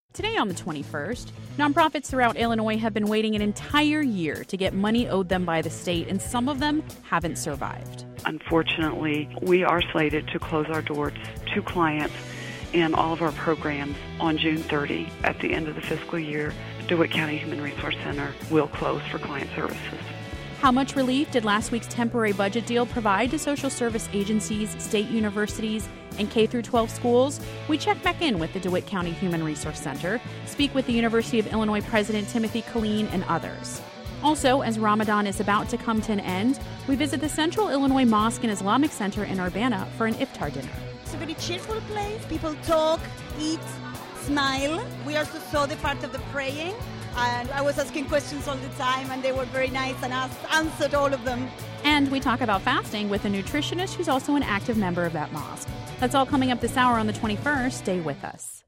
Today on the 21st, nonprofits throughout Illinois have been waiting an entire year to get money owed them by the state, and some of them haven't survived. Unfortunately, we are slated to close our doors to clients in all of our programs on June 30. At the end of the fiscal year, DeWitt County Human Resource Center will close for client services. How much relief did last week's temporary budget deal provide to social service agencies, state universities, and K-12 schools? We check back in with the DeWitt County Human Resource Center, speak with the University of Illinois President Timothy Killeen, and others. Also, as Ramadan is about to come to an end, we visit the Central Illinois Mosque and Islamic Center in Urbana for an iftar dinner. It's a very cheerful place. People talk, eat, smile. We also saw the part of the praying. And I was asking questions all the time, and they were very nice and answered all of them. And we talk about fasting with a nutritionist who's also an active member of that mosque. That's all coming up this hour on the 21st. Stay with us.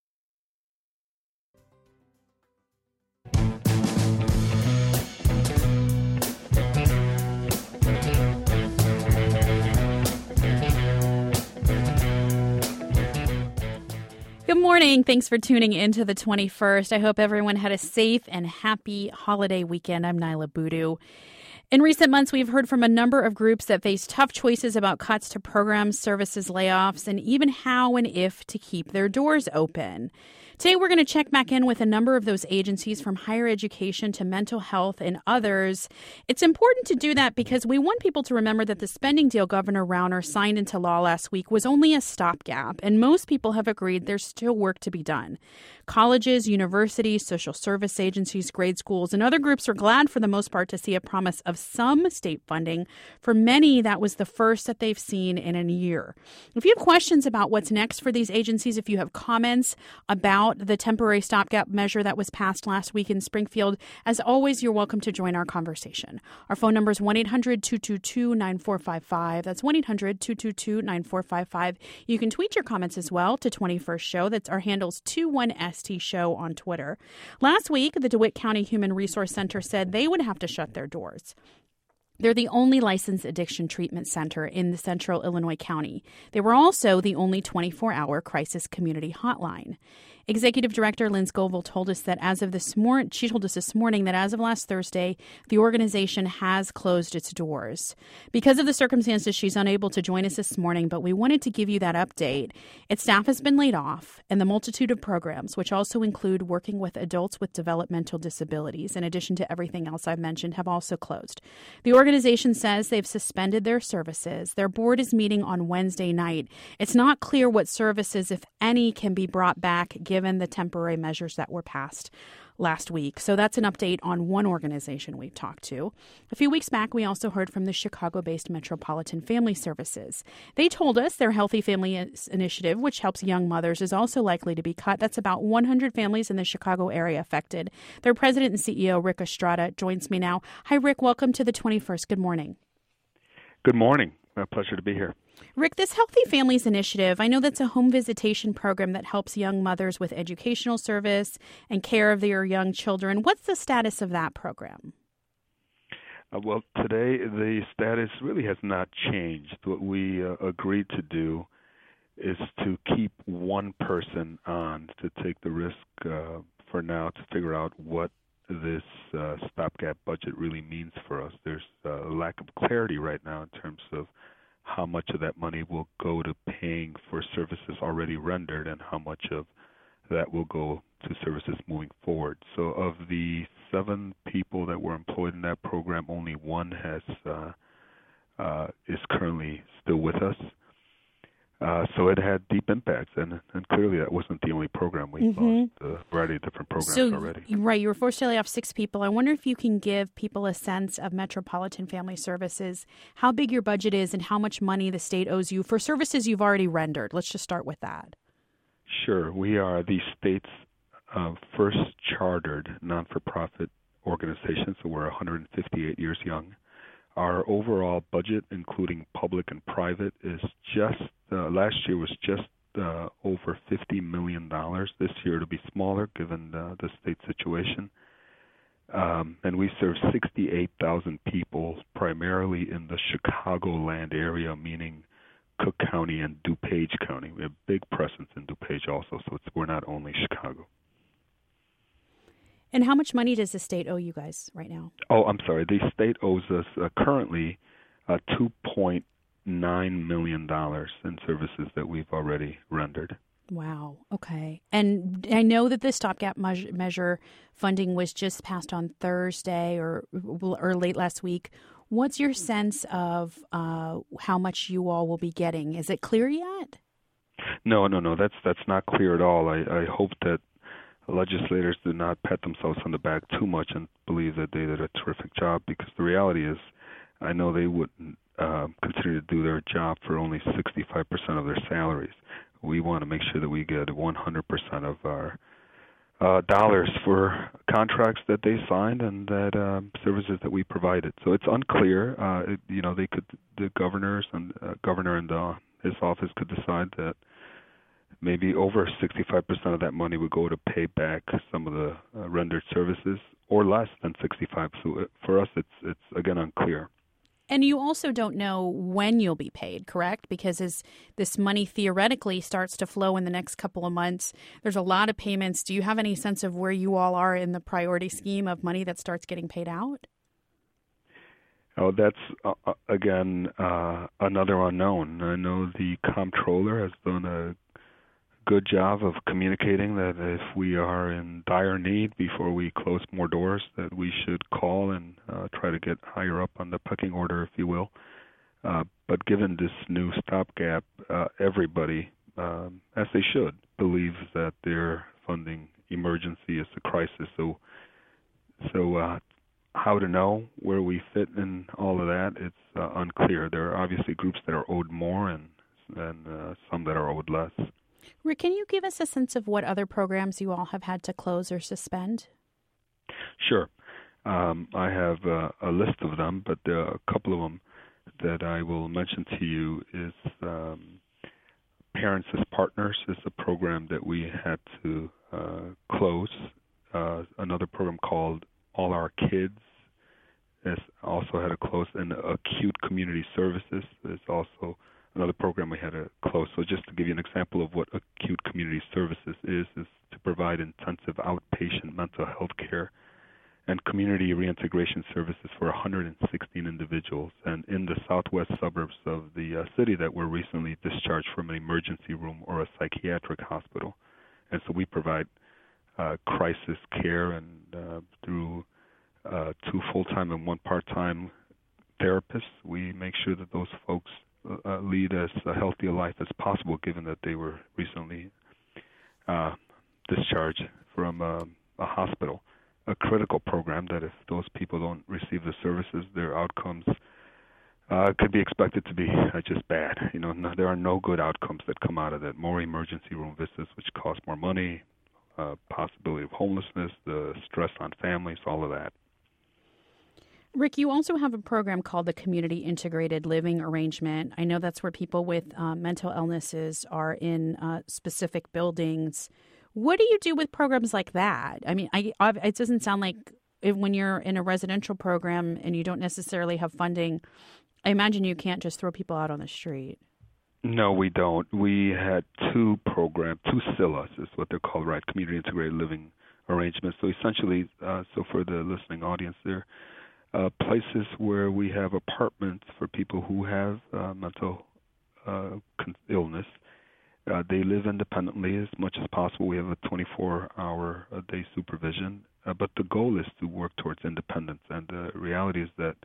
Good morning. Thanks for tuning into the 21st. I hope everyone had a safe and happy holiday weekend. I'm Nyla Boodoo. In recent months, we've heard from a number of groups that face tough choices about cuts to programs, services, layoffs, and even how and if to keep their doors open. Today, we're going to check back in with a number of those agencies, from higher education to mental health and others. It's important to do that because we want people to remember that the spending deal Governor Rauner signed into law last week was only a stopgap, and most people have agreed there's still work to be done. Colleges, universities, social service agencies, grade schools, and other groups are glad for the most part to see a promise of some state funding. For many, that was the first that they've seen in a year. If you have questions about what's next for these agencies, if you have comments about the temporary stopgap measure that was passed last week in Springfield, as always, you're welcome to join our conversation. Our phone number is 1-800-222-9455. That's 1-800-222-9455. You can tweet your comments as well to 21st Show. That's our handle's 21ST Show on Twitter. Last week, the DeWitt County Human Resource Center said they would have to shut their doors. They're the only licensed addiction treatment center in the central Illinois county. They were also the only 24-hour crisis community hotline. Executive Director Lynn Scoville told us that she told us this morning that as of last Thursday, the organization has closed its doors. Because of the circumstances, she's unable to join us this morning, but we wanted to give you that update. Its staff has been laid off, and the multitude of programs, which also include working with adults with developmental disabilities, in addition to everything else I've mentioned, have also closed. The organization says they've suspended their services. Their board is meeting on Wednesday night. It's not clear what services, if any, can be brought back given the temporary measures that were passed last week. So that's an update on one organization we've talked to. A few weeks back, we also heard from the Chicago-based Metropolitan Family Services. They told us their Healthy Families Initiative, which helps young mothers, is also likely to be cut. That's about 100 families in the Chicago area affected. Their president and CEO, Rick Estrada, joins me now. Hi, Rick. Welcome to the 21st. Good morning. Good morning. A pleasure to be here. Rick, this Healthy Families Initiative, I know that's a home visitation program that helps young mothers with educational service and care of their young children. What's the status of that program? Well, today the status really has not changed. What we agreed to do is to keep one person on to take the risk for now to figure out what this stopgap budget really means for us. There's a lack of clarity right now in terms of how much of that money will go to paying for services already rendered and how much of that will go to services moving forward. So of the 7 people that were employed in that program, only one is currently still with us. So it had deep impacts, and clearly that wasn't the only program. We lost a variety of different programs already. Right, you were forced to lay off 6 people. I wonder if you can give people a sense of Metropolitan Family Services, how big your budget is and how much money the state owes you for services you've already rendered. Let's just start with that. Sure. We are the state's first chartered non-for-profit organization, so we're 158 years young. Our overall budget, including public and private, is just last year was just over $50 million. This year it'll be smaller given the state situation. And we serve 68,000 people, primarily in the Chicagoland area, meaning Cook County and DuPage County. We have a big presence in DuPage also, so we're not only Chicago. And how much money does the state owe you guys right now? Oh, I'm sorry. The state owes us currently $2.9 million in services that we've already rendered. Wow. Okay. And I know that the stopgap measure funding was just passed on Thursday or late last week. What's your sense of how much you all will be getting? Is it clear yet? No. That's not clear at all. I hope that legislators do not pat themselves on the back too much and believe that they did a terrific job, because the reality is I know they wouldn't continue to do their job for only 65% of their salaries. We want to make sure that we get 100% of our dollars for contracts that they signed and that services that we provided. So it's unclear. The governor and his office could decide that maybe over 65% of that money would go to pay back some of the rendered services, or less than 65. So for us, it's again unclear. And you also don't know when you'll be paid, correct? Because as this money theoretically starts to flow in the next couple of months, there's a lot of payments. Do you have any sense of where you all are in the priority scheme of money that starts getting paid out? Oh, that's, again, another unknown. I know the comptroller has done a good job of communicating that if we are in dire need before we close more doors, that we should call and try to get higher up on the pecking order, if you will. But given this new stopgap, everybody, as they should, believes that their funding emergency is a crisis. So how to know where we fit in all of that, it's unclear. There are obviously groups that are owed more and some that are owed less. Rick, can you give us a sense of what other programs you all have had to close or suspend? Sure. I have a list of them, but there are a couple of them that I will mention to you. Is Parents as Partners is a program that we had to close. Another program called All Our Kids has also had to close, and Acute Community Services is also another program we had to close. So just to give you an example of what Acute Community Services is to provide intensive outpatient mental health care and community reintegration services for 116 individuals, and in the southwest suburbs of the city that were recently discharged from an emergency room or a psychiatric hospital. And so we provide crisis care, and through 2 full-time and 1 part-time therapists, we make sure that those folks lead as healthy a life as possible, given that they were recently discharged from a hospital. A critical program that if those people don't receive the services, their outcomes could be expected to be just bad. There are no good outcomes that come out of that. More emergency room visits, which cost more money, possibility of homelessness, the stress on families, all of that. Rick, you also have a program called the Community Integrated Living Arrangement. I know that's where people with mental illnesses are in specific buildings. What do you do with programs like that? I mean, it doesn't sound like when you're in a residential program and you don't necessarily have funding, I imagine you can't just throw people out on the street. No, we don't. We had 2 programs, 2 CILAs is what they're called, right? Community Integrated Living Arrangements. So essentially, so for the listening audience there, places where we have apartments for people who have mental illness. They live independently as much as possible. We have a 24-hour-a-day supervision, but the goal is to work towards independence. And the reality is that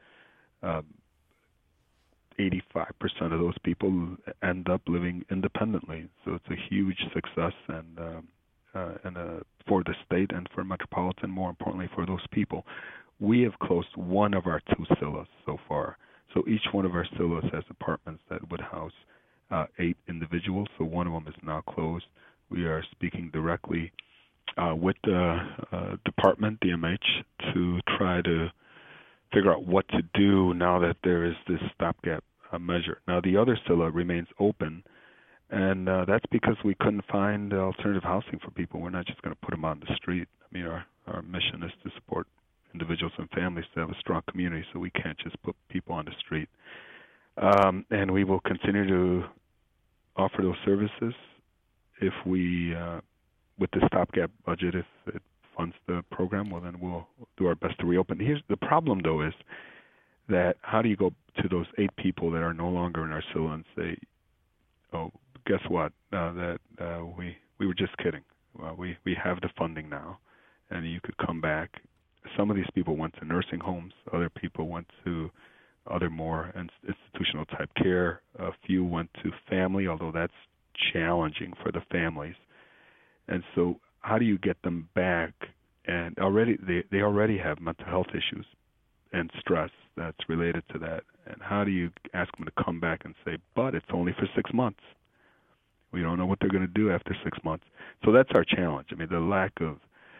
85% of those people end up living independently. So it's a huge success, and for the state and for Metropolitan, more importantly for those people. We have closed 1 of our 2 CILAs so far. So each one of our CILAs has apartments that would house 8 individuals. So 1 of them is now closed. We are speaking directly with the department, DMH, to try to figure out what to do now that there is this stopgap measure. Now the other CILA remains open, and that's because we couldn't find alternative housing for people. We're not just going to put them on the street. I mean, our mission is to support individuals and families to have a strong community, so we can't just put people on the street. And we will continue to offer those services if we, with the stopgap budget, if funds the program, well, then we'll do our best to reopen. Here's the problem, though, is that how do you go to those 8 people that are no longer in our facility and say, oh, guess what, we were just kidding. We have the funding now, and you could come back. Some of these people went to nursing homes. Other people went to other more institutional type care. A few went to family, although that's challenging for the families. And so how do you get them back? And already they already have mental health issues and stress that's related to that. And how do you ask them to come back and say, but it's only for 6 months? We don't know what they're going to do after 6 months. So that's our challenge. I mean, the lack of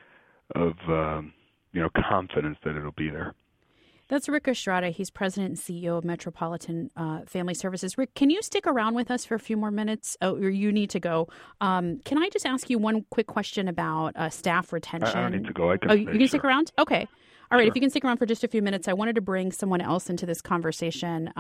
confidence that it'll be there. That's Rick Estrada. He's president and CEO of Metropolitan Family Services. Rick, can you stick around with us for a few more minutes? Oh, or you need to go. Can I just ask you one quick question about staff retention? I don't need to go. You can stick around? Okay. All right. Sure. If you can stick around for just a few minutes, I wanted to bring someone else into this conversation.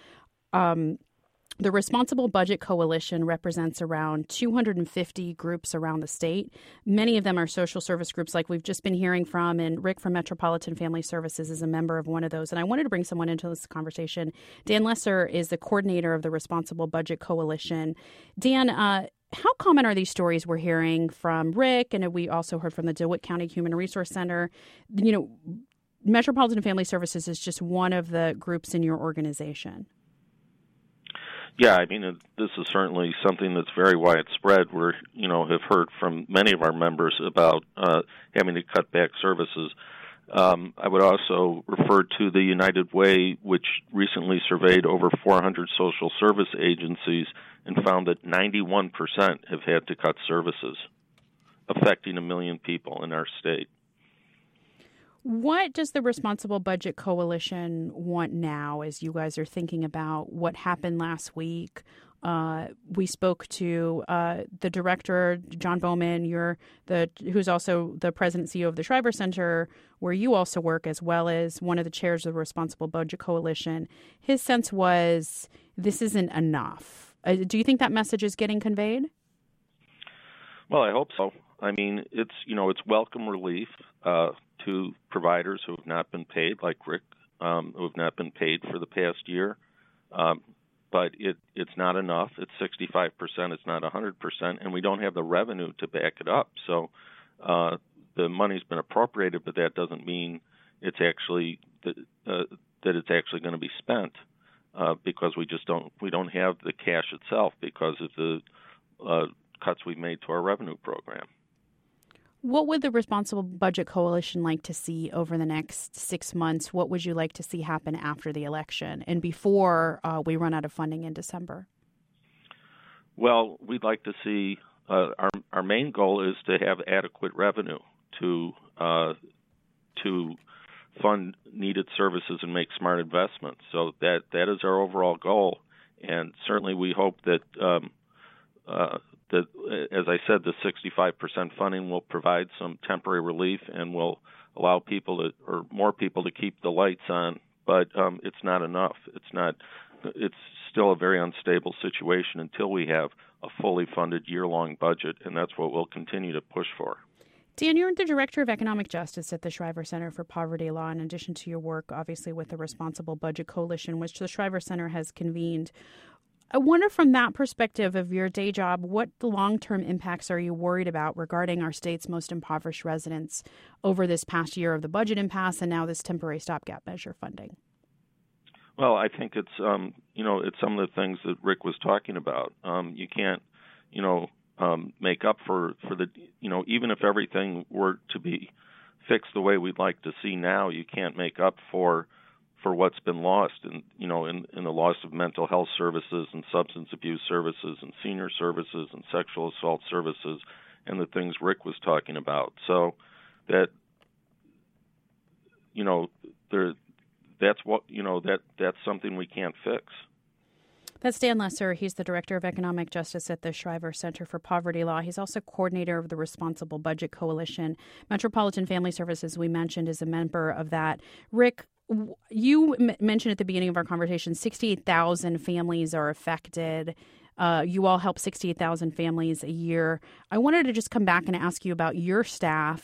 The Responsible Budget Coalition represents around 250 groups around the state. Many of them are social service groups like we've just been hearing from, and Rick from Metropolitan Family Services is a member of one of those. And I wanted to bring someone into this conversation. Dan Lesser is the coordinator of the Responsible Budget Coalition. Dan, how common are these stories we're hearing from Rick, and we also heard from the DeWitt County Human Resource Center? You know, Metropolitan Family Services is just one of the groups in your organization. Yeah, I mean, this is certainly something that's very widespread. We, have heard from many of our members about having to cut back services. I would also refer to the United Way, which recently surveyed over 400 social service agencies and found that 91% have had to cut services, affecting 1 million people in our state. What does the Responsible Budget Coalition want now as you guys are thinking about what happened last week? We spoke to the director, John Bowman, who's also the president and CEO of the Shriver Center, where you also work, as well as one of the chairs of the Responsible Budget Coalition. His sense was this isn't enough. Do you think that message is getting conveyed? Well, I hope so. I mean, it's welcome relief to providers who have not been paid, like Rick, who have not been paid for the past year. But it's not enough. It's 65%. It's not 100%, and we don't have the revenue to back it up. So the money's been appropriated, but that doesn't mean it's actually that it's actually going to be spent because we don't have the cash itself because of the cuts we've made to our revenue program. What would the Responsible Budget Coalition like to see over the next 6 months? What would you like to see happen after the election and before we run out of funding in December? Well, we'd like to see our main goal is to have adequate revenue to fund needed services and make smart investments. So that is our overall goal, and certainly we hope that. That, as I said, the 65% funding will provide some temporary relief and will allow more people to keep the lights on. But it's not enough. It's still a very unstable situation until we have a fully funded year-long budget, and that's what we'll continue to push for. Dan, you're the Director of Economic Justice at the Shriver Center for Poverty Law, in addition to your work, obviously, with the Responsible Budget Coalition, which the Shriver Center has convened. I wonder from that perspective of your day job, what long-term impacts are you worried about regarding our state's most impoverished residents over this past year of the budget impasse and now this temporary stopgap measure funding? Well, I think it's it's some of the things that Rick was talking about. You can't make up for the even if everything were to be fixed the way we'd like to see now, you can't make up for what's been lost in the loss of mental health services and substance abuse services and senior services and sexual assault services and the things Rick was talking about. So that's something we can't fix. That's Dan Lesser. He's the Director of Economic Justice at the Shriver Center for Poverty Law. He's also coordinator of the Responsible Budget Coalition. Metropolitan Family Services, we mentioned, is a member of that. Rick, you mentioned at the beginning of our conversation, 68,000 families are affected. You all help 68,000 families a year. I wanted to just come back and ask you about your staff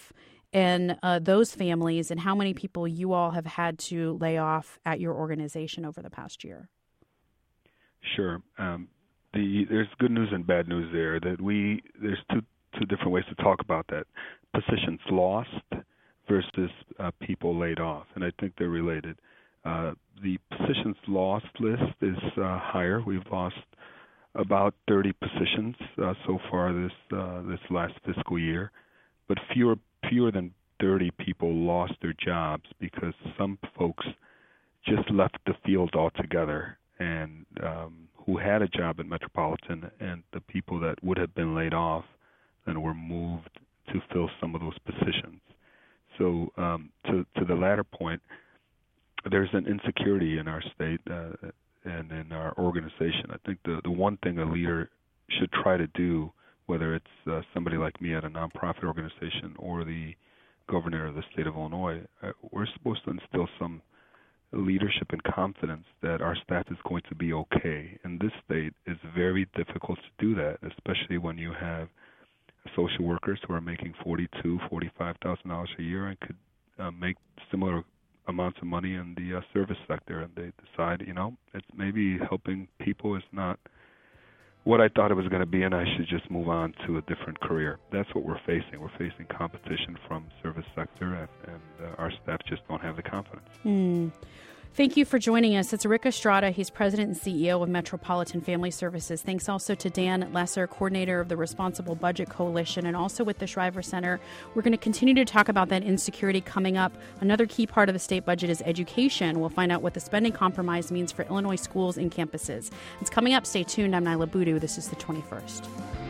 and those families and how many people you all have had to lay off at your organization over the past year? Sure. There's good news and bad news there. There's two different ways to talk about that: positions lost versus people laid off, and I think they're related. The positions lost list is higher. We've lost about 30 positions so far this last fiscal year, but fewer than 30 people lost their jobs because some folks just left the field altogether, and who had a job at Metropolitan, and the people that would have been laid off then were moved to fill some of those positions. So to the latter point, there's an insecurity in our state and in our organization. I think the one thing a leader should try to do, whether it's somebody like me at a nonprofit organization or the governor of the state of Illinois, we're supposed to instill some leadership and confidence that our staff is going to be okay. In this state, it's very difficult to do that, especially when you have social workers who are making $45,000 a year and could make similar amounts of money in the service sector, and they decide, it's maybe helping people is not what I thought it was going to be, and I should just move on to a different career. That's what we're facing. We're facing competition from service sector, and our staff just don't have the confidence. Thank you for joining us. It's Rick Estrada. He's president and CEO of Metropolitan Family Services. Thanks also to Dan Lesser, coordinator of the Responsible Budget Coalition, and also with the Shriver Center. We're going to continue to talk about that insecurity coming up. Another key part of the state budget is education. We'll find out what the spending compromise means for Illinois schools and campuses. It's coming up. Stay tuned. I'm Nyla Boodoo. This is the 21st.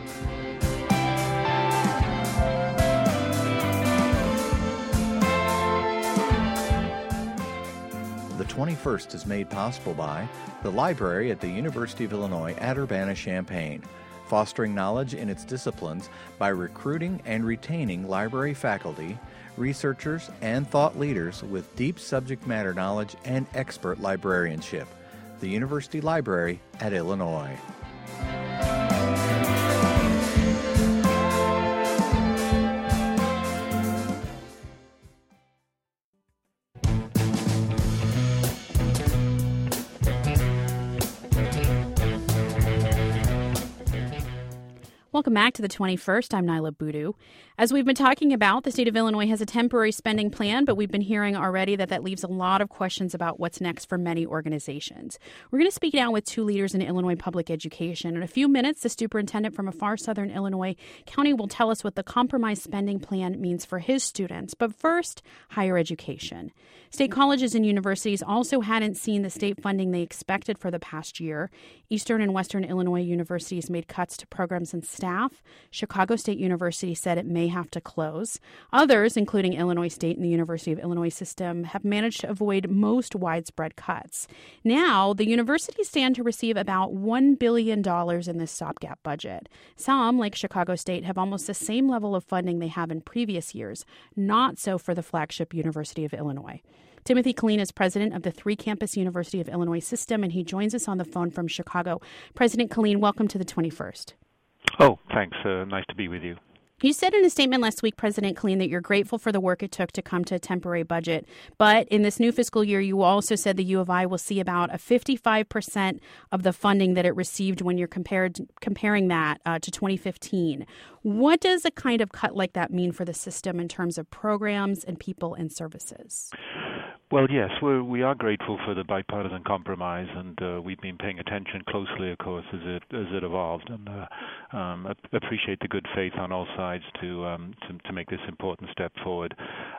The 21st is made possible by the library at the University of Illinois at Urbana-Champaign, fostering knowledge in its disciplines by recruiting and retaining library faculty, researchers, and thought leaders with deep subject matter knowledge and expert librarianship. The University Library at Illinois. Welcome back to the 21st. I'm Nyla Boodoo. As we've been talking about, the state of Illinois has a temporary spending plan, but we've been hearing already that leaves a lot of questions about what's next for many organizations. We're going to speak now with two leaders in Illinois public education. In a few minutes, the superintendent from a far southern Illinois county will tell us what the compromise spending plan means for his students. But first, higher education. State colleges and universities also hadn't seen the state funding they expected for the past year. Eastern and Western Illinois universities made cuts to programs and staff. Chicago State University said it may have to close. Others, including Illinois State and the University of Illinois system, have managed to avoid most widespread cuts. Now, the universities stand to receive about $1 billion in this stopgap budget. Some, like Chicago State, have almost the same level of funding they have in previous years. Not so for the flagship University of Illinois. Timothy Killeen is president of the three-campus University of Illinois system, and he joins us on the phone from Chicago. President Killeen, welcome to the 21st. Oh, thanks. Nice to be with you. You said in a statement last week, President Killeen, that you're grateful for the work it took to come to a temporary budget. But in this new fiscal year, you also said the U of I will see about a 55% of the funding that it received when you're comparing that to 2015. What does a kind of cut like that mean for the system in terms of programs and people and services? Well, yes, we are grateful for the bipartisan compromise, and we've been paying attention closely, of course, as it evolved, and appreciate the good faith on all sides to make this important step forward.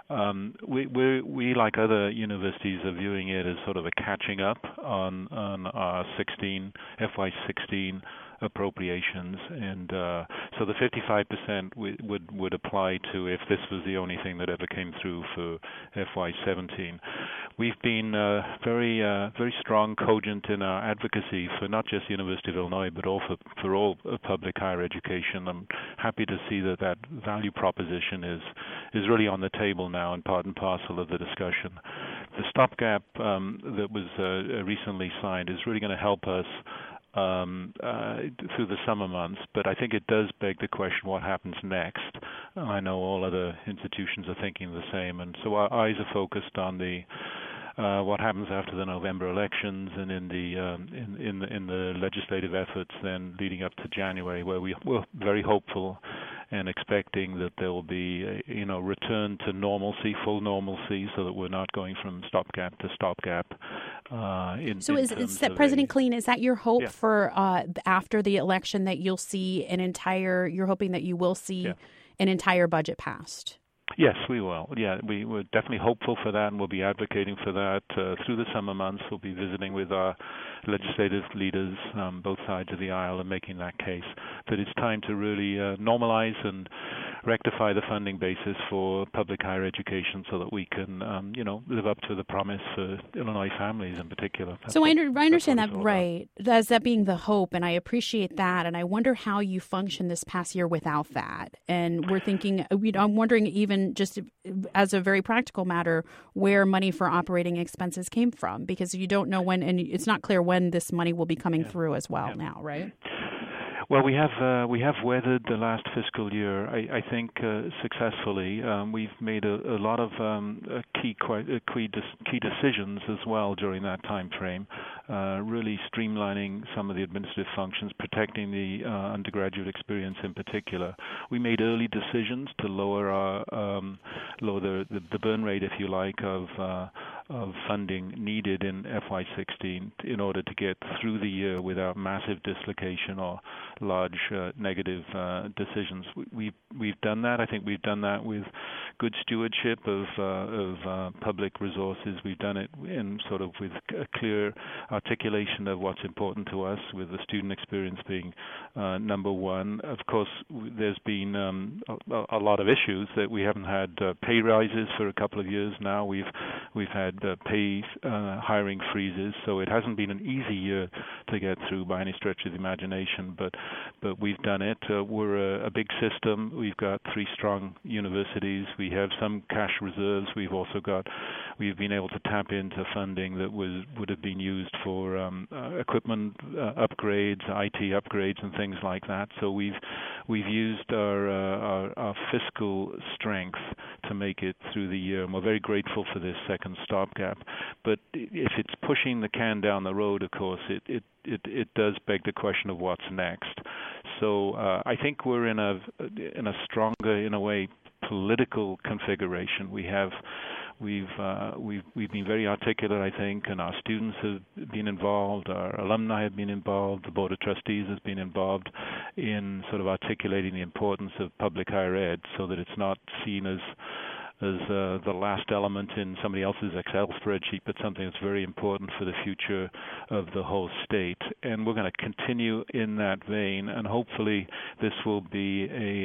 We like other universities are viewing it as sort of a catching up on our FY16 appropriations, and so the 55% would apply to if this was the only thing that ever came through for FY17. We've been very strong, cogent in our advocacy for not just the University of Illinois, but also for all public higher education. I'm happy to see that value proposition is really on the table now and part and parcel of the discussion. The stopgap that was recently signed is really going to help us through the summer months, but I think it does beg the question, what happens next? I know all other institutions are thinking the same, and so our eyes are focused on the what happens after the November elections and in the legislative efforts then leading up to January, where we're very hopeful and expecting that there will be a return to normalcy, full normalcy, so that we're not going from stopgap to stopgap. President Killeen, is that your hope for after the election that you'll see you're hoping that you will see an entire budget passed? Yes, we will. Yeah, we're definitely hopeful for that, and we'll be advocating for that through the summer months. We'll be visiting with our legislative leaders, both sides of the aisle, and making that case that it's time to really normalize and rectify the funding basis for public higher education so that we can, live up to the promise for Illinois families in particular. So I understand that, right, as that being the hope, and I appreciate that, and I wonder how you functioned this past year without that. And we're thinking, I'm wondering even just as a very practical matter, where money for operating expenses came from, because you don't know when, and it's not clear when this money will be coming through as well now, right? Well, we have weathered the last fiscal year, I think, successfully. We've made a lot of key decisions as well during that time frame, really streamlining some of the administrative functions, protecting the undergraduate experience in particular. We made early decisions to lower the burn rate, if you like, of funding needed in FY16 in order to get through the year without massive dislocation or large negative decisions. We've done that. I think we've done that with good stewardship of public resources. We've done it in sort of with a clear articulation of what's important to us, with the student experience being number one. Of course, there's been a lot of issues that we haven't had pay rises for a couple of years now. We've had pay hiring freezes, so it hasn't been an easy year to get through by any stretch of the imagination, but we've done it. We're a big system. We've got 3 strong universities. We have some cash reserves. We've been able to tap into funding that would have been used for equipment upgrades, IT upgrades, and things like that. So we've used our fiscal strength to make it through the year, and we're very grateful for this second stopgap. But if it's pushing the can down the road, of course, it does beg the question of what's next. So I think we're in a stronger, in a way, political configuration. We've been very articulate, I think, and our students have been involved, our alumni have been involved, the Board of Trustees has been involved in sort of articulating the importance of public higher ed so that it's not seen as the last element in somebody else's Excel spreadsheet, but something that's very important for the future of the whole state. And we're going to continue in that vein, and hopefully this will be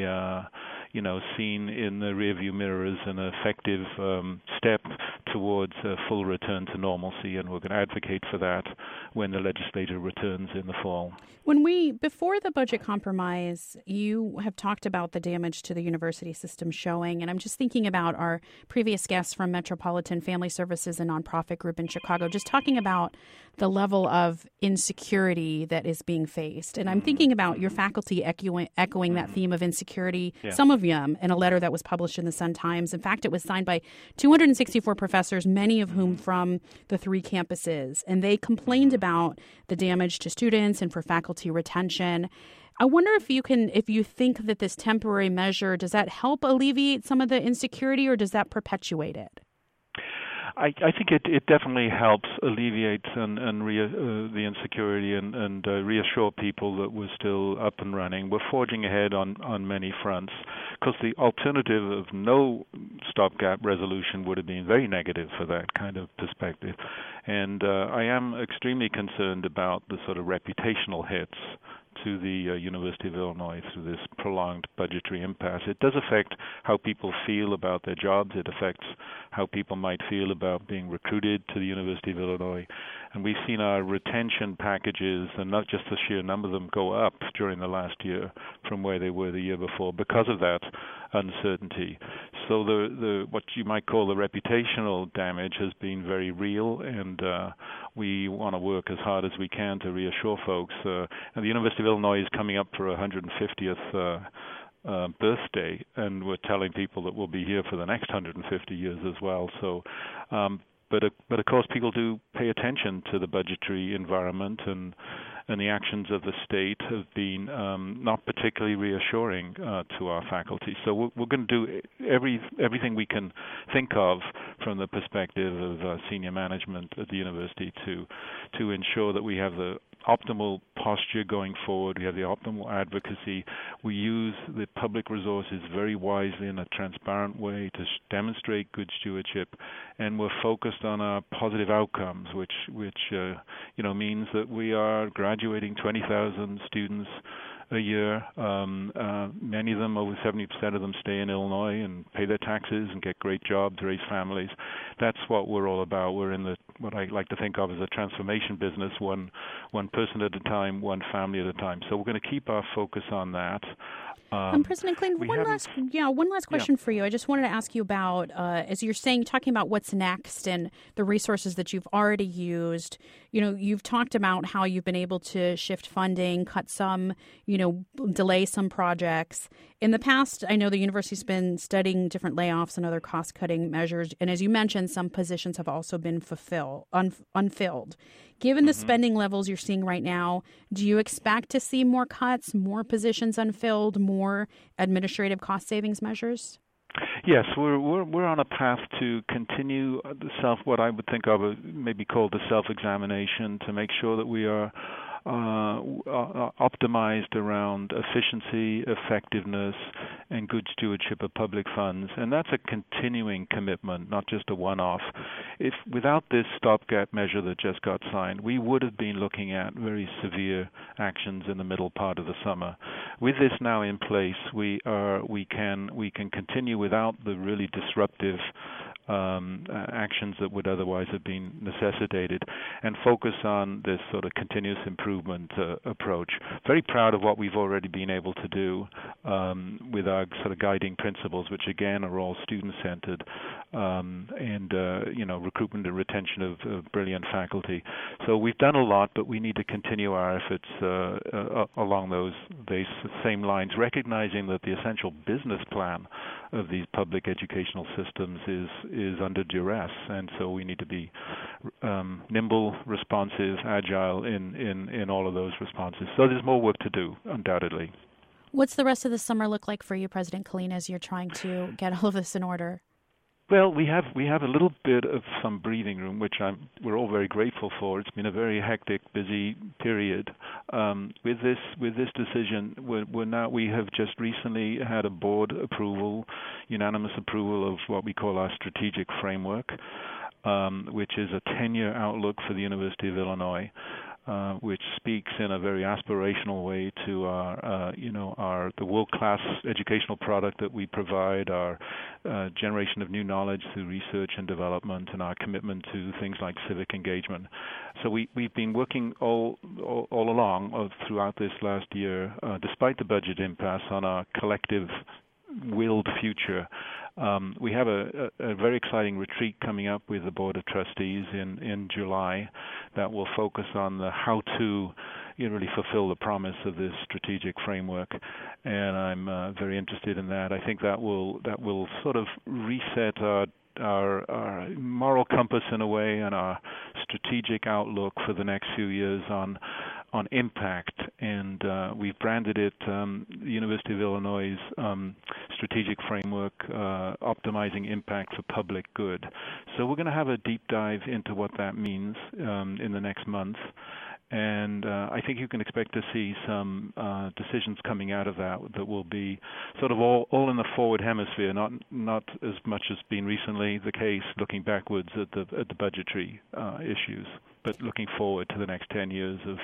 seen in the rearview mirror as an effective step towards a full return to normalcy, and we're going to advocate for that when the legislature returns in the fall. Before the budget compromise, you have talked about the damage to the university system showing, and I'm just thinking about our previous guests from Metropolitan Family Services, a nonprofit group in Chicago, just talking about the level of insecurity that is being faced. And I'm thinking about your faculty echoing that theme of insecurity, some of them in a letter that was published in the Sun-Times. In fact, it was signed by 264 professors, many of whom from the 3 campuses. And they complained about the damage to students and for faculty retention. I wonder if you think that this temporary measure, does that help alleviate some of the insecurity, or does that perpetuate it? I think it definitely helps alleviate and the insecurity and reassure people that we're still up and running. We're forging ahead on many fronts, because the alternative of no stopgap resolution would have been very negative for that kind of perspective. And I am extremely concerned about the sort of reputational hits to the University of Illinois through this prolonged budgetary impasse. It does affect how people feel about their jobs. It affects how people might feel about being recruited to the University of Illinois. And we've seen our retention packages, and not just the sheer number of them, go up during the last year from where they were the year before because of that uncertainty. So the what you might call the reputational damage has been very real, and we want to work as hard as we can to reassure folks. And the University of Illinois is coming up for 150th birthday, and we're telling people that we'll be here for the next 150 years as well. So, but of course, people do pay attention to the budgetary environment, and the actions of the state have been not particularly reassuring to our faculty. So we're going to do everything we can think of from the perspective of senior management at the university to ensure that we have the optimal posture going forward. We have the optimal advocacy. We use the public resources very wisely in a transparent way to demonstrate good stewardship, and we're focused on our positive outcomes, which means that we are graduating 20,000 students a year. Many of them, over 70% of them, stay in Illinois and pay their taxes and get great jobs, raise families. That's what we're all about. We're in what I like to think of as a transformation business, one person at a time, one family at a time. So we're going to keep our focus on that. President Kleen, one last question for you. I just wanted to ask you about, as you're talking about what's next and the resources that you've already used. You've talked about how you've been able to shift funding, cut some, delay some projects. In the past, I know the university's been studying different layoffs and other cost-cutting measures, and as you mentioned, some positions have also been unfilled. Given the spending levels you're seeing right now, do you expect to see more cuts, more positions unfilled, more administrative cost savings measures? Yes, we're on a path to continue what I would think of maybe called the self-examination, to make sure that we are optimized around efficiency, effectiveness, and good stewardship of public funds. And that's a continuing commitment, not just a one-off. Without this stopgap measure that just got signed, we would have been looking at very severe actions in the middle part of the summer. With this now in place, we can continue without the really disruptive actions that would otherwise have been necessitated, and focus on this sort of continuous improvement approach. Very proud of what we've already been able to do with our sort of guiding principles, which again are all student-centered, and recruitment and retention of brilliant faculty. So we've done a lot, but we need to continue our efforts along those same lines, recognizing that the essential business plan of these public educational systems is under duress, and so we need to be nimble, responsive, agile in all of those responses. So there's more work to do, undoubtedly. What's the rest of the summer look like for you, President Kleen, as you're trying to get all of this in order? Well, we have a little bit of some breathing room, which we're all very grateful for. It's been a very hectic, busy period. With this decision, we have just recently had a board approval, unanimous approval of what we call our strategic framework, which is a 10-year outlook for the University of Illinois. Which speaks in a very aspirational way to the world-class educational product that we provide, our generation of new knowledge through research and development, and our commitment to things like civic engagement. So we've been working all along throughout this last year, despite the budget impasse, on our collective willed future. We have a very exciting retreat coming up with the Board of Trustees in July that will focus on the how to really fulfill the promise of this strategic framework, and I'm very interested in that. I think that will sort of reset our moral compass in a way, and our strategic outlook for the next few years on impact, and we've branded it the University of Illinois' strategic framework, optimizing impact for public good. So we're going to have a deep dive into what that means in the next month, and I think you can expect to see some decisions coming out of that will be sort of all in the forward hemisphere, not as much as been recently the case looking backwards at the budgetary issues, but looking forward to the next 10 years of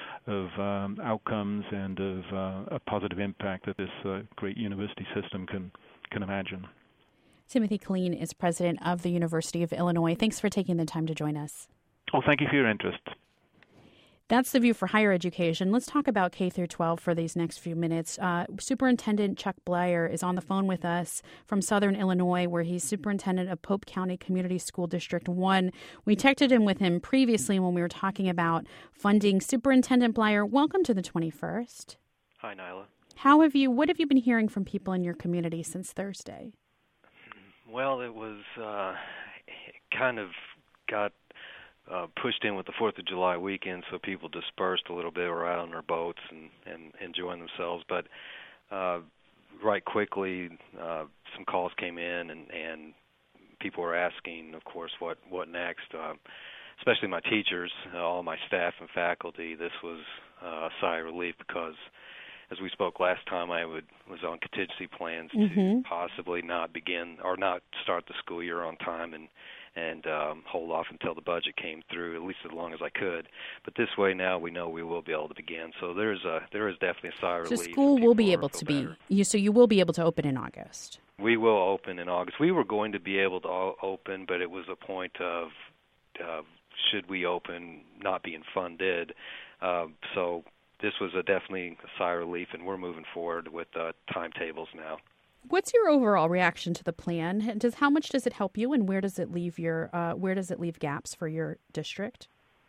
outcomes and of a positive impact that this great university system can imagine. Timothy Kleen is president of the University of Illinois. Thanks for taking the time to join us. Oh, thank you for your interest. That's The View for Higher Education. Let's talk about K through 12 for these next few minutes. Superintendent Chuck Bleier is on the phone with us from Southern Illinois, where he's superintendent of Pope County Community School District 1. We texted in with him previously when we were talking about funding. Superintendent Bleier, welcome to the 21st. Hi, Nyla. What have you been hearing from people in your community since Thursday? Well, it was kind of got pushed in with the 4th of July weekend, so people dispersed a little bit, were out on their boats and enjoying themselves. But right quickly, some calls came in, and people were asking, of course, what next. Especially my teachers, all my staff and faculty. This was a sigh of relief because, as we spoke last time, I was on contingency plans to possibly not begin or not start the school year on time and hold off until the budget came through, at least as long as I could. But this way now we know we will be able to begin. So there is definitely a sigh of relief. So school will be able to be. So you will be able to open in August. We will open in August. We were going to be able to open, but it was a point of should we open not being funded. So this was definitely a sigh of relief, and we're moving forward with timetables now. What's your overall reaction to the plan? How much does it help you, and where does it leave gaps for your district?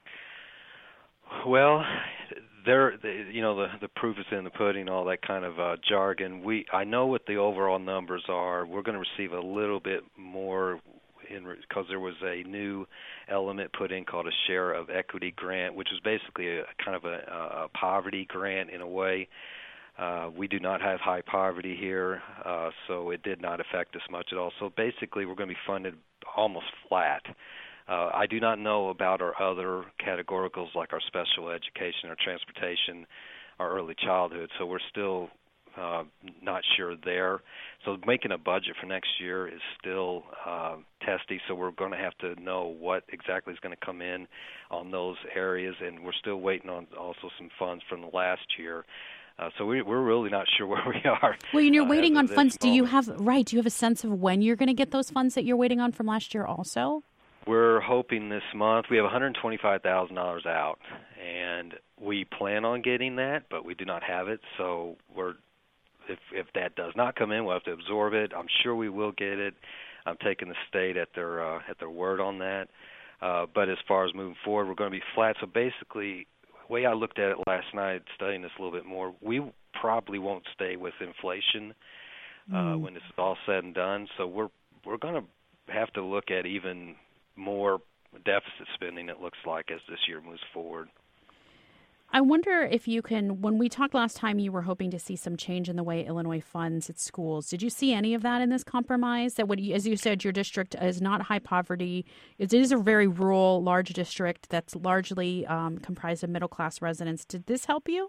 Well, the proof is in the pudding, all that kind of jargon. I know what the overall numbers are. We're going to receive a little bit more because there was a new element put in called a share of equity grant, which was basically a kind of a poverty grant in a way. We do not have high poverty here, so it did not affect us much at all. So basically we're going to be funded almost flat. I do not know about our other categoricals like our special education, our transportation, our early childhood, so we're still not sure there. So making a budget for next year is still testy, so we're going to have to know what exactly is going to come in on those areas, and we're still waiting on also some funds from the last year. So we're really not sure where we are. Well, and you're waiting on funds. Do you have a sense of when you're going to get those funds that you're waiting on from last year also? We're hoping this month. We have $125,000 out, and we plan on getting that, but we do not have it. So if that does not come in, we'll have to absorb it. I'm sure we will get it. I'm taking the state at their word on that. But as far as moving forward, we're going to be flat. So basically, the way I looked at it last night, studying this a little bit more, we probably won't stay with inflation when this is all said and done. So we're going to have to look at even more deficit spending, it looks like, as this year moves forward. I wonder if you can, when we talked last time, you were hoping to see some change in the way Illinois funds its schools. Did you see any of that in this compromise? That as you said, your district is not high poverty. It is a very rural, large district that's largely comprised of middle-class residents. Did this help you?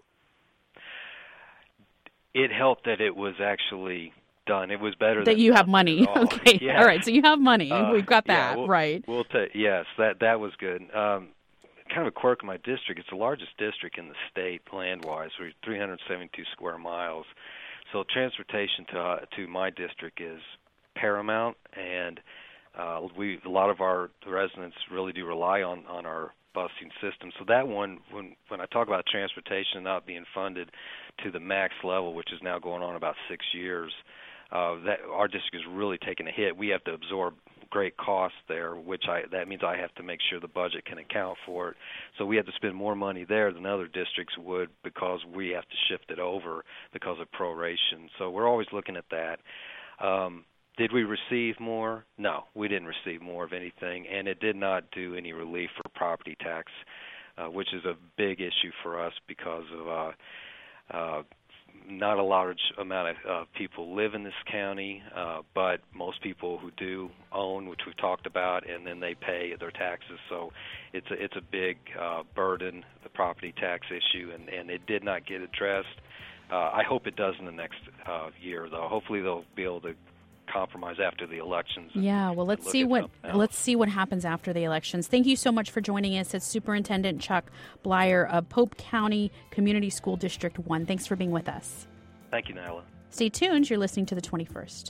It helped that it was actually done. It was better that you have money. Okay, yes. All right. So you have money. We've got that right. Yes, that was good. Kind of a quirk of my district. It's the largest district in the state land-wise. We're 372 square miles. So transportation to my district is paramount, and a lot of our residents really do rely on our busing system. So that one, when I talk about transportation not being funded to the max level, which is now going on about 6 years, that our district is really taking a hit. We have to absorb great costs there, that means I have to make sure the budget can account for it. So we have to spend more money there than other districts would because we have to shift it over because of proration. So we're always looking at that. Did we receive more? No, we didn't receive more of anything, and it did not do any relief for property tax, which is a big issue for us because of not a large amount of people live in this county, but most people who do own, which we've talked about, and then they pay their taxes. So it's a big burden, the property tax issue, and it did not get addressed. I hope it does in the next year, though. Hopefully they'll be able to compromise after the elections. Yeah, well, let's see what happens after the elections. Thank you so much for joining us. It's Superintendent Chuck Bleier of Pope County Community School District 1. Thanks for being with us. Thank you, Nyla. Stay tuned. You're listening to The 21st.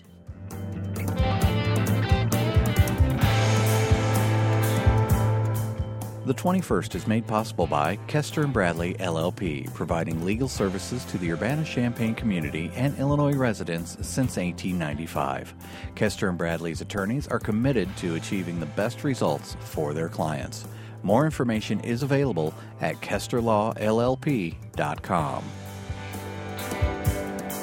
The 21st is made possible by Kester & Bradley, LLP, providing legal services to the Urbana-Champaign community and Illinois residents since 1895. Kester & Bradley's attorneys are committed to achieving the best results for their clients. More information is available at KesterLawLLP.com.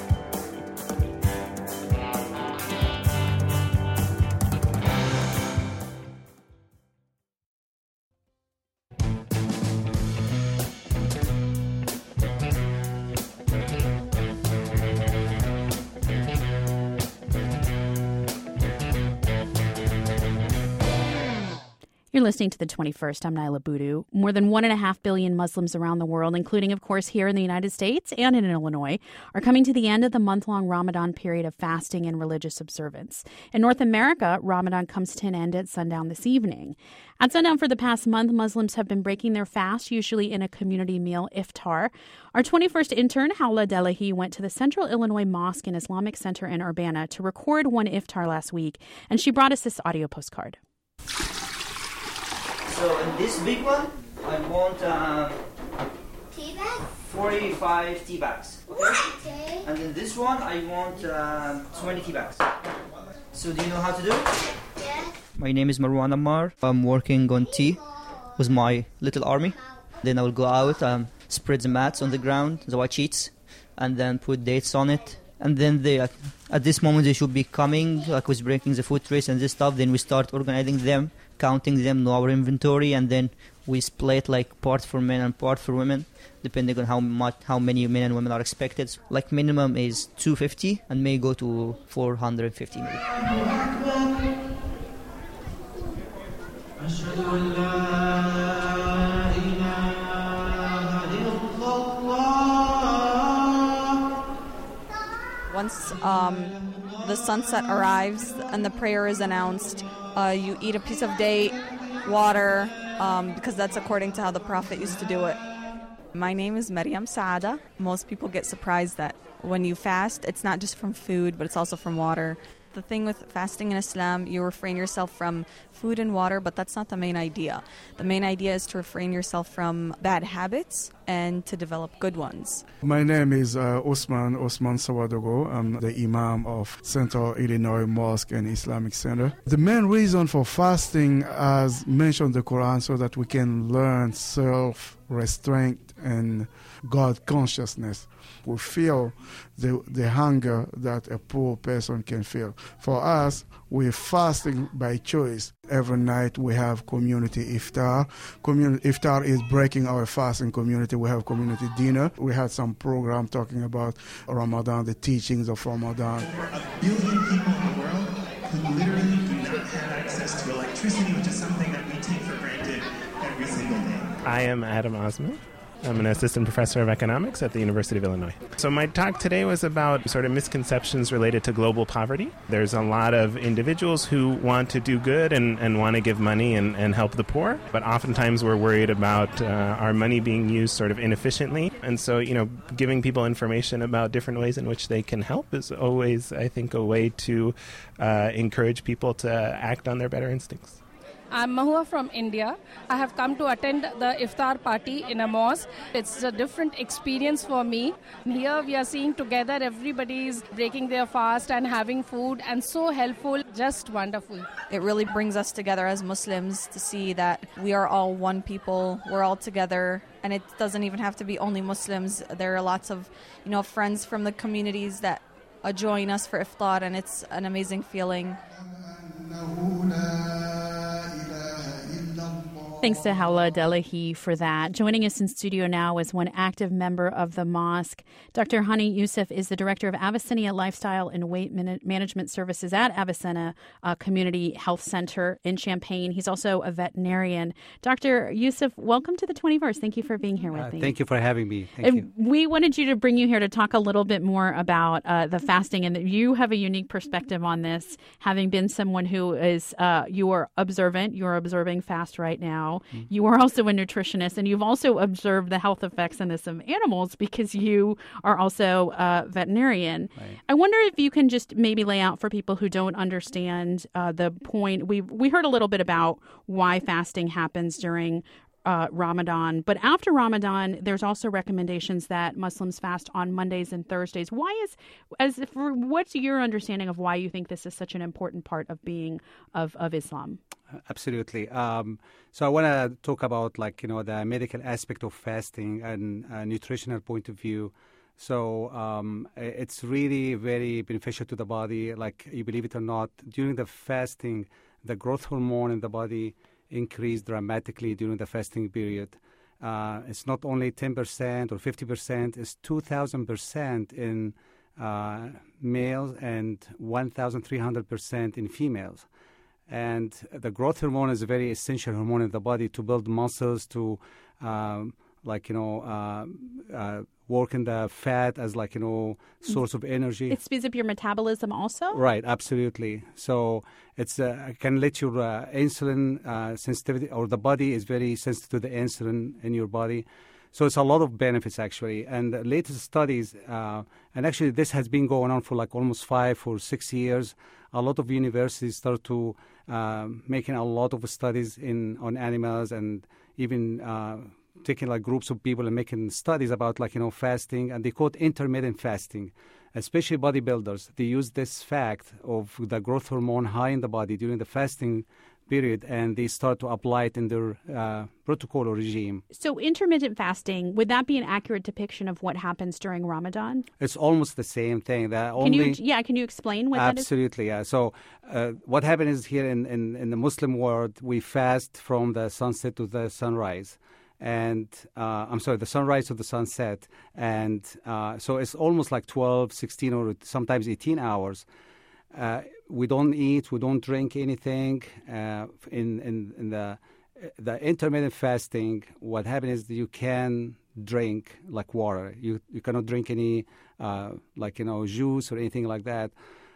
You're listening to The 21st. I'm Naila Boodoo. More than 1.5 billion Muslims around the world, including, of course, here in the United States and in Illinois, are coming to the end of the month-long Ramadan period of fasting and religious observance. In North America, Ramadan comes to an end at sundown this evening. At sundown for the past month, Muslims have been breaking their fast, usually in a community meal, iftar. Our 21st intern, Hawla Delahi, went to the Central Illinois Mosque and Islamic Center in Urbana to record one iftar last week, and she brought us this audio postcard. So in this big one, I want tea bags? 45 tea bags. Okay? And in this one, I want 20 tea bags. So do you know how to do it? Yeah. My name is Marwan Ammar. I'm working on tea with my little army. Then I will go out and spread the mats on the ground, the white sheets, and then put dates on it. And then at this moment they should be coming, like with breaking the food trays and this stuff. Then we start organizing them, counting them, know our inventory, and then we split like part for men and part for women, depending on how many men and women are expected. Like minimum is 250 and may go to 450 maybe. Once the sunset arrives and the prayer is announced, you eat a piece of date, water, because that's according to how the Prophet used to do it. My name is Maryam Saada. Most people get surprised that when you fast, it's not just from food, but it's also from water. The thing with fasting in Islam, you refrain yourself from food and water, but that's not the main idea. The main idea is to refrain yourself from bad habits and to develop good ones. My name is Osman Sawadogo. I'm the Imam of Central Illinois Mosque and Islamic Center. The main reason for fasting, as mentioned in the Quran, so that we can learn self-restraint and God consciousness. We feel the hunger that a poor person can feel. For us, we're fasting by choice. Every night we have community iftar. Iftar is breaking our fast in community. We have community dinner. We had some program talking about Ramadan, the teachings of Ramadan. A billion people in the world who literally do not have access to electricity, which is something that we take for granted every single day. I am Adam Osman. I'm an assistant professor of economics at the University of Illinois. So my talk today was about sort of misconceptions related to global poverty. There's a lot of individuals who want to do good and want to give money and help the poor, but oftentimes we're worried about our money being used sort of inefficiently. And so, giving people information about different ways in which they can help is always, I think, a way to encourage people to act on their better instincts. I'm Mahua from India. I have come to attend the iftar party in a mosque. It's a different experience for me. Here we are seeing together everybody is breaking their fast and having food, and so helpful, just wonderful. It really brings us together as Muslims to see that we are all one people, we're all together, and it doesn't even have to be only Muslims. There are lots of, friends from the communities that join us for iftar, and it's an amazing feeling. Thanks to Hawla Delahi for that. Joining us in studio now is one active member of the mosque. Dr. Hani Youssef is the director of Avicenna Lifestyle and Weight Management Services at Avicenna Community Health Center in Champaign. He's also a veterinarian. Dr. Youssef, welcome to the 21st. Thank you for being here with me. Thank you for having me. Thank you. We wanted you to bring you here to talk a little bit more about the fasting, and that you have a unique perspective on this, having been someone who is, you are observant, you're observing fast right now. You are also a nutritionist, and you've also observed the health effects in this of animals because you are also a veterinarian. Right. I wonder if you can just maybe lay out for people who don't understand the point. We heard a little bit about why fasting happens during Ramadan, but after Ramadan, there's also recommendations that Muslims fast on Mondays and Thursdays. What's your understanding of why you think this is such an important part of being of Islam? Absolutely. So I want to talk about the medical aspect of fasting and a nutritional point of view. So it's really very beneficial to the body. Like, you believe it or not, during the fasting, the growth hormone in the body increased dramatically during the fasting period. It's not only 10% or 50%, it's 2,000% in males and 1,300% in females. And the growth hormone is a very essential hormone in the body to build muscles, to work in the fat as source of energy. It speeds up your metabolism also? Right, absolutely. So it's can let your insulin sensitivity, or the body is very sensitive to the insulin in your body. So it's a lot of benefits, actually. And the latest studies, and actually this has been going on for almost 5 or 6 years. A lot of universities start to making a lot of studies on animals, and even taking groups of people and making studies about fasting, and they call it intermittent fasting. Especially bodybuilders, they use this fact of the growth hormone high in the body during the fasting period, and they start to apply it in their protocol or regime. So intermittent fasting, would that be an accurate depiction of what happens during Ramadan? It's almost the same thing. Can you explain what that is? Absolutely, yeah. So what happens is here in the Muslim world, we fast from the sunset to the sunrise. And the sunrise to the sunset. And so it's almost 12, 16, or sometimes 18 hours. We don't eat, we don't drink anything. In the intermittent fasting, what happens is you can drink water. You cannot drink any juice or anything like that.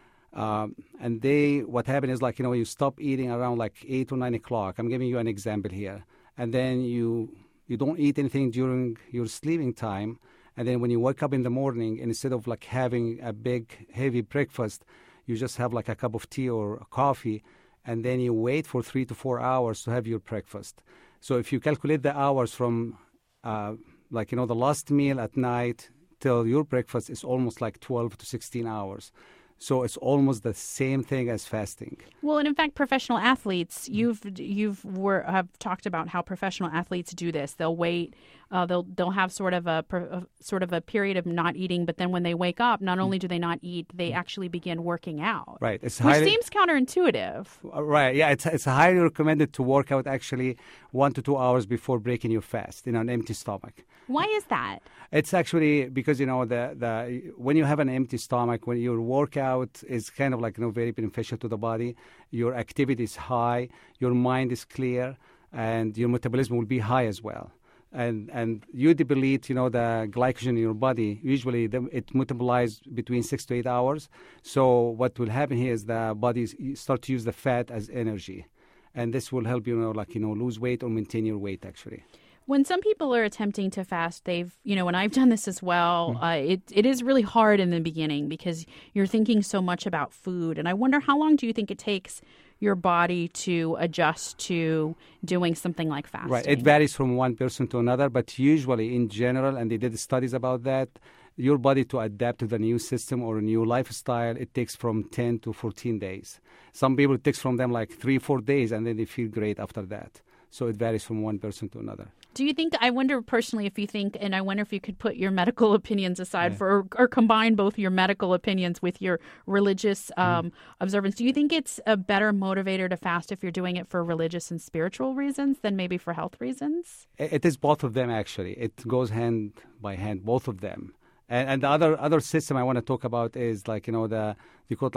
And what happens is you stop eating around 8 or 9 o'clock. I'm giving you an example here. And then you don't eat anything during your sleeping time. And then when you wake up in the morning, instead of having a big, heavy breakfast, you just have a cup of tea or coffee, and then you wait for 3 to 4 hours to have your breakfast. So if you calculate the hours from, the last meal at night till your breakfast, is almost 12 to 16 hours. So it's almost the same thing as fasting. Well, and in fact, professional athletes, have talked about how professional athletes do this. They'll wait. They'll have sort of a period of not eating, but then when they wake up, not only do they not eat, they actually begin working out. Right. Which seems counterintuitive. Right. Yeah. It's highly recommended to work out actually 1 to 2 hours before breaking your fast, an empty stomach. Why is that? It's actually because when you have an empty stomach, when your workout is kind of very beneficial to the body, your activity is high, your mind is clear, and your metabolism will be high as well. And you deplete the glycogen in your body. Usually it metabolizes between 6 to 8 hours. So what will happen here is the body start to use the fat as energy, and this will help lose weight or maintain your weight actually. When some people are attempting to fast, and I've done this as well, it is really hard in the beginning because you're thinking so much about food. And I wonder, how long do you think it takes your body to adjust to doing something like fasting? Right. It varies from one person to another, but usually in general, and they did studies about that, your body to adapt to the new system or a new lifestyle, it takes from 10 to 14 days. Some people, it takes from them 3-4 days, and then they feel great after that. So it varies from one person to another. Do you think, I wonder personally if you think, and I wonder if you could put your medical opinions aside or combine both your medical opinions with your religious observance. Do you think it's a better motivator to fast if you're doing it for religious and spiritual reasons than maybe for health reasons? It is both of them, actually. It goes hand by hand, both of them. And the other system I want to talk about is you call it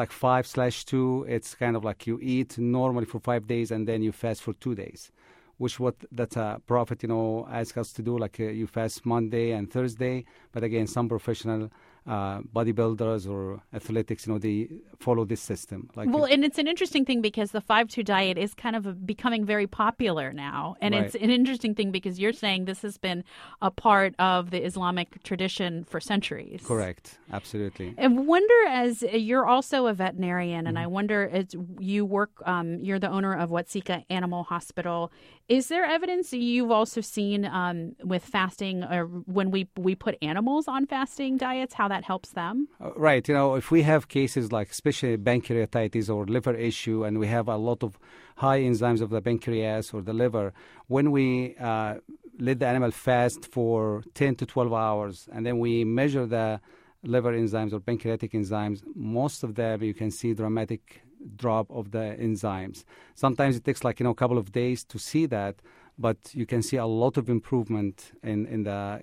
5/2. It's kind of you eat normally for 5 days and then you fast for 2 days. That's a prophet, asks us to do, you fast Monday and Thursday. But again, some professional bodybuilders or athletics, they follow this system. And it's an interesting thing because the 5-2 diet is kind of becoming very popular now. And It's an interesting thing because you're saying this has been a part of the Islamic tradition for centuries. Correct. Absolutely. I wonder, as you're also a veterinarian, and I wonder, as you work, you're the owner of Watseka Animal Hospital. Is there evidence you've also seen with fasting, or when we put animals on fasting diets, how that helps them? Right. If we have cases especially pancreatitis or liver issue, and we have a lot of high enzymes of the pancreas or the liver, when we let the animal fast for 10 to 12 hours, and then we measure the liver enzymes or pancreatic enzymes, most of them you can see dramatic drop of the enzymes. Sometimes it takes a couple of days to see that, but you can see a lot of improvement in the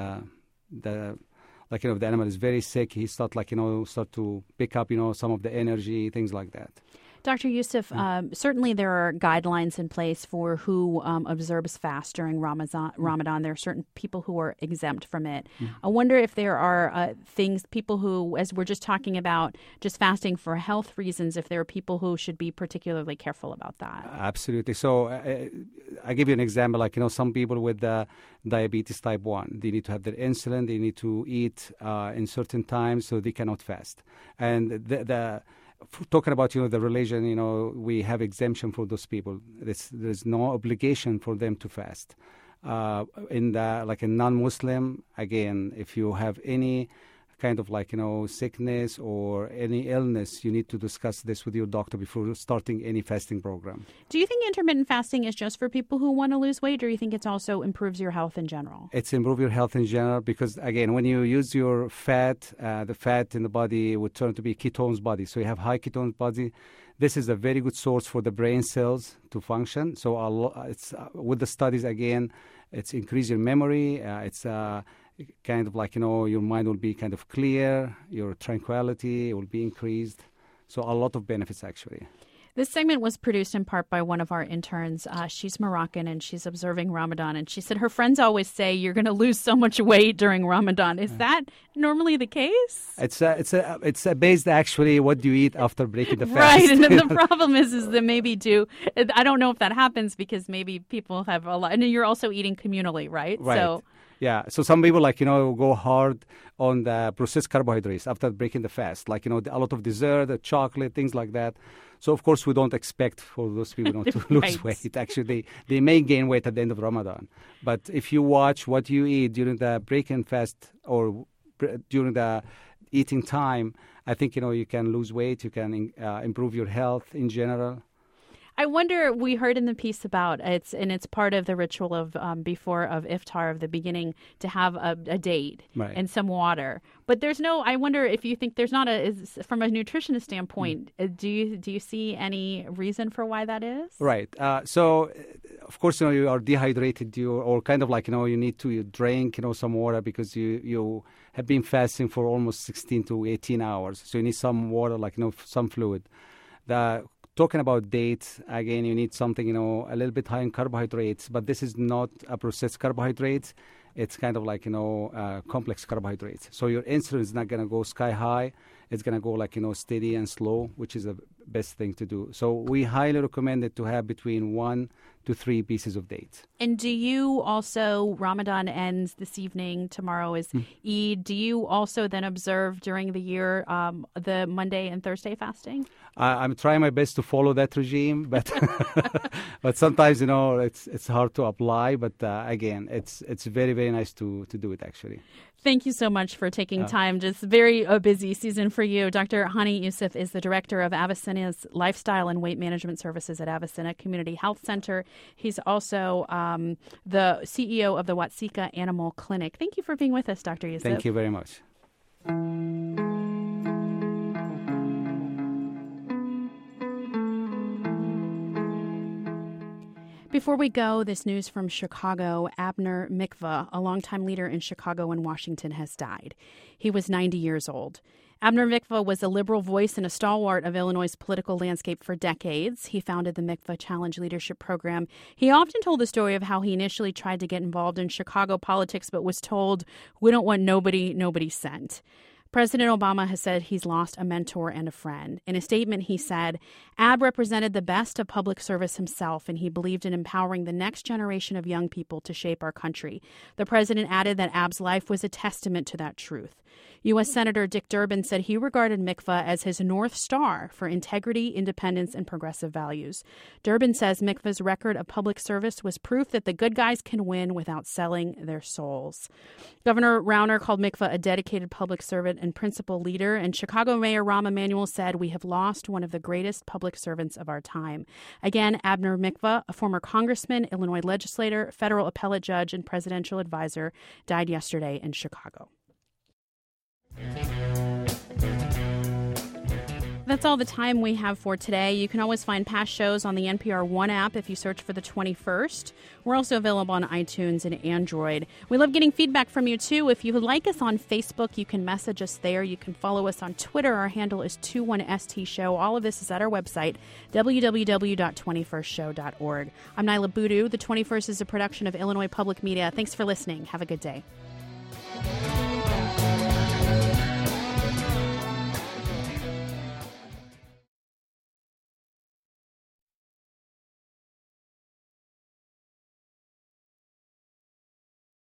if the animal is very sick, he start to pick up some of the energy, things like that. Dr. Youssef, certainly there are guidelines in place for who observes fast during Ramadan. There are certain people who are exempt from it. I wonder if there are people who, as we're just talking about, just fasting for health reasons, if there are people who should be particularly careful about that. Absolutely. So I give you an example, like, some people with diabetes type 1, they need to have their insulin, they need to eat in certain times, so they cannot fast. And talking about, the religion, we have exemption for those people. There's no obligation for them to fast. Like a non-Muslim, again, if you have any kind of sickness or any illness, you need to discuss this with your doctor before starting any fasting program. Do you think intermittent fasting is just for people who want to lose weight, or do you think it also improves your health in general? It's improve your health in general because, again, when you use your fat, the fat in the body would turn to be ketones body. So you have high ketones body. This is a very good source for the brain cells to function. So it's with the studies, again, it's increase your memory. It's kind of your mind will be kind of clear, your tranquility will be increased. So a lot of benefits, actually. This segment was produced in part by one of our interns. She's Moroccan and she's observing Ramadan. And she said her friends always say you're going to lose so much weight during Ramadan. Is that normally the case? It's based actually what do you eat after breaking the fast. Right, and then the problem is that maybe I don't know if that happens because maybe people have a lot. And you're also eating communally, right? Right. So. Yeah, so some people go hard on the processed carbohydrates after breaking the fast, a lot of dessert, chocolate, things like that. So of course we don't expect for those people to lose weight. Actually, they may gain weight at the end of Ramadan. But if you watch what you eat during the break-and fast or during the eating time, I think you can lose weight. You can improve your health in general. I wonder, we heard in the piece about it's part of the ritual of before of iftar, of the beginning, to have a date and some water. But I wonder if you think there's not from a nutritionist standpoint, do you see any reason for why that is? Right. So, of course, you are dehydrated, or kind of you need to drink, some water because you have been fasting for almost 16 to 18 hours. So you need some water, some fluid. Talking about dates, again, you need something, a little bit high in carbohydrates, but this is not a processed carbohydrates. It's kind of complex carbohydrates. So your insulin is not going to go sky high. It's going to go steady and slow, which is the best thing to do. So we highly recommend it to have between 1 to 3 pieces of dates. And do you also, Ramadan ends this evening, tomorrow is Eid, do you also then observe during the year the Monday and Thursday fasting? I'm trying my best to follow that regime, but but sometimes, it's hard to apply. But again, it's very, very nice to do it, actually. Thank you so much for taking time. Just very busy season for you. Dr. Hani Youssef is the director of Avicenna's Lifestyle and Weight Management Services at Avicenna Community Health Center. He's also the CEO of the Watseka Animal Clinic. Thank you for being with us, Dr. Youssef. Thank you very much. Before we go, this news from Chicago. Abner Mikva, a longtime leader in Chicago and Washington, has died. He was 90 years old. Abner Mikva was a liberal voice and a stalwart of Illinois' political landscape for decades. He founded the Mikva Challenge Leadership Program. He often told the story of how he initially tried to get involved in Chicago politics but was told, "We don't want nobody sent." President Obama has said he's lost a mentor and a friend. In a statement, he said, Ab represented the best of public service himself, and he believed in empowering the next generation of young people to shape our country. The president added that Ab's life was a testament to that truth. U.S. Senator Dick Durbin said he regarded Mikva as his North Star for integrity, independence, and progressive values. Durbin says Mikva's record of public service was proof that the good guys can win without selling their souls. Governor Rauner called Mikva a dedicated public servant and principal leader, and Chicago Mayor Rahm Emanuel said, "We have lost one of the greatest public servants of our time." Again, Abner Mikva, a former congressman, Illinois legislator, federal appellate judge, and presidential advisor, died yesterday in Chicago. That's all the time we have for today. You can always find past shows on the NPR One app if you search for the 21st. We're also available on iTunes and Android. We love getting feedback from you, too. If you like us on Facebook, you can message us there. You can follow us on Twitter. Our handle is 21ST Show. All of this is at our website, www.21stshow.org. I'm Nyla Boodoo. The 21st is a production of Illinois Public Media. Thanks for listening. Have a good day.